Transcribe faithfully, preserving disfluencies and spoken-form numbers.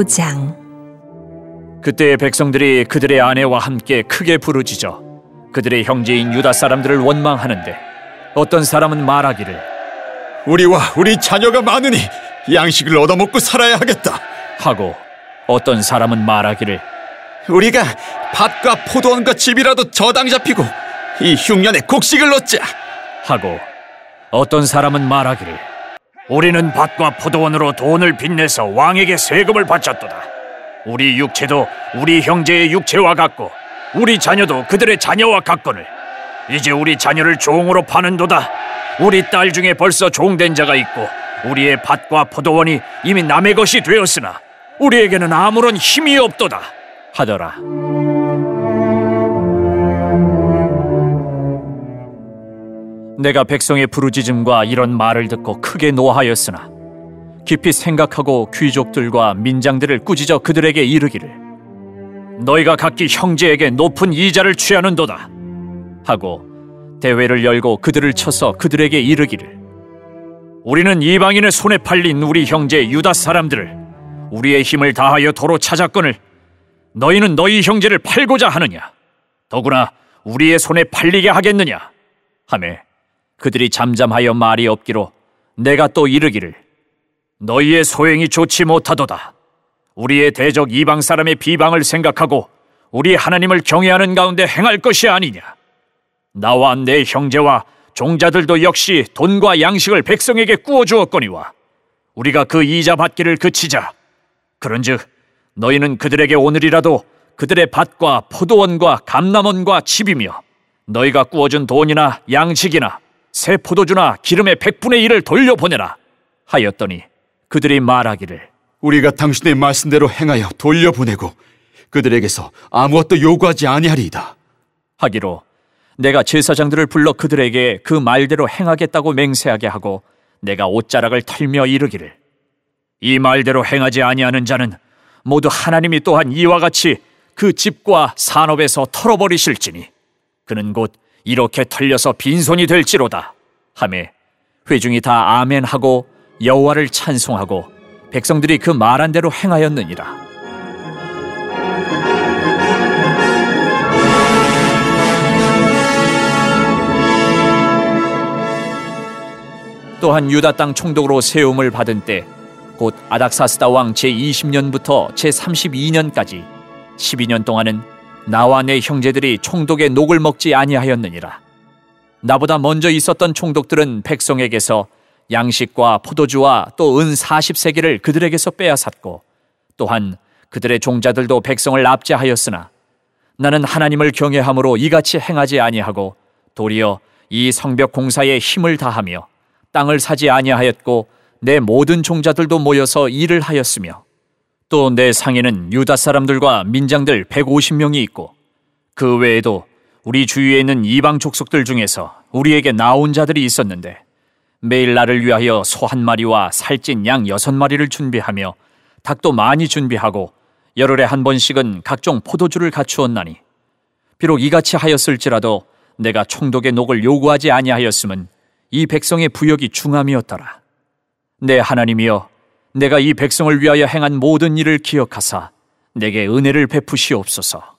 장. 그때 백성들이 그들의 아내와 함께 크게 부르짖어 그들의 형제인 유다 사람들을 원망하는데 어떤 사람은 말하기를 우리와 우리 자녀가 많으니 양식을 얻어먹고 살아야 하겠다 하고 어떤 사람은 말하기를 우리가 밭과 포도원과 집이라도 저당 잡히고 이 흉년에 곡식을 얻자 하고 어떤 사람은 말하기를 우리는 밭과 포도원으로 돈을 빚내서 왕에게 세금을 바쳤도다. 우리 육체도 우리 형제의 육체와 같고 우리 자녀도 그들의 자녀와 같거늘 이제 우리 자녀를 종으로 파는도다. 우리 딸 중에 벌써 종된 자가 있고 우리의 밭과 포도원이 이미 남의 것이 되었으나 우리에게는 아무런 힘이 없도다 하더라. 내가 백성의 부르짖음과 이런 말을 듣고 크게 노하였으나 깊이 생각하고 귀족들과 민장들을 꾸짖어 그들에게 이르기를 너희가 각기 형제에게 높은 이자를 취하는도다 하고 대회를 열고 그들을 쳐서 그들에게 이르기를 우리는 이방인의 손에 팔린 우리 형제 유다 사람들을 우리의 힘을 다하여 도로 찾았거늘 너희는 너희 형제를 팔고자 하느냐 더구나 우리의 손에 팔리게 하겠느냐 하매 그들이 잠잠하여 말이 없기로 내가 또 이르기를 너희의 소행이 좋지 못하도다. 우리의 대적 이방 사람의 비방을 생각하고 우리 하나님을 경외하는 가운데 행할 것이 아니냐. 나와 내 형제와 종자들도 역시 돈과 양식을 백성에게 꾸어주었거니와 우리가 그 이자 받기를 그치자. 그런즉 너희는 그들에게 오늘이라도 그들의 밭과 포도원과 감람원과 집이며 너희가 꾸어준 돈이나 양식이나 새 포도주나 기름의 백분의 일을 돌려보내라 하였더니 그들이 말하기를 우리가 당신의 말씀대로 행하여 돌려보내고 그들에게서 아무것도 요구하지 아니하리이다 하기로 내가 제사장들을 불러 그들에게 그 말대로 행하겠다고 맹세하게 하고 내가 옷자락을 털며 이르기를 이 말대로 행하지 아니하는 자는 모두 하나님이 또한 이와 같이 그 집과 산업에서 털어버리실지니 그는 곧 이렇게 털려서 빈손이 될지로다 하매 회중이 다 아멘하고 여호와를 찬송하고 백성들이 그 말한 대로 행하였느니라. 또한 유다 땅 총독으로 세움을 받은 때 곧 아닥사스다 왕 제이십 년부터 제삼십이 년까지 십이 년 동안은 나와 내 형제들이 총독의 녹을 먹지 아니하였느니라. 나보다 먼저 있었던 총독들은 백성에게서 양식과 포도주와 또 은 사십 세겔을 그들에게서 빼앗았고 또한 그들의 종자들도 백성을 납제하였으나 나는 하나님을 경외함으로 이같이 행하지 아니하고 도리어 이 성벽 공사에 힘을 다하며 땅을 사지 아니하였고 내 모든 종자들도 모여서 일을 하였으며 또 내 상에는 유다 사람들과 민장들 백오십 명이 있고 그 외에도 우리 주위에 있는 이방 족속들 중에서 우리에게 나온 자들이 있었는데 매일 나를 위하여 소 한 마리와 살찐 양 여섯 마리를 준비하며 닭도 많이 준비하고 열흘에 한 번씩은 각종 포도주를 갖추었나니 비록 이같이 하였을지라도 내가 총독의 녹을 요구하지 아니하였음은 이 백성의 부역이 중함이었더라. 내 하나님이여 내가 이 백성을 위하여 행한 모든 일을 기억하사 내게 은혜를 베푸시옵소서.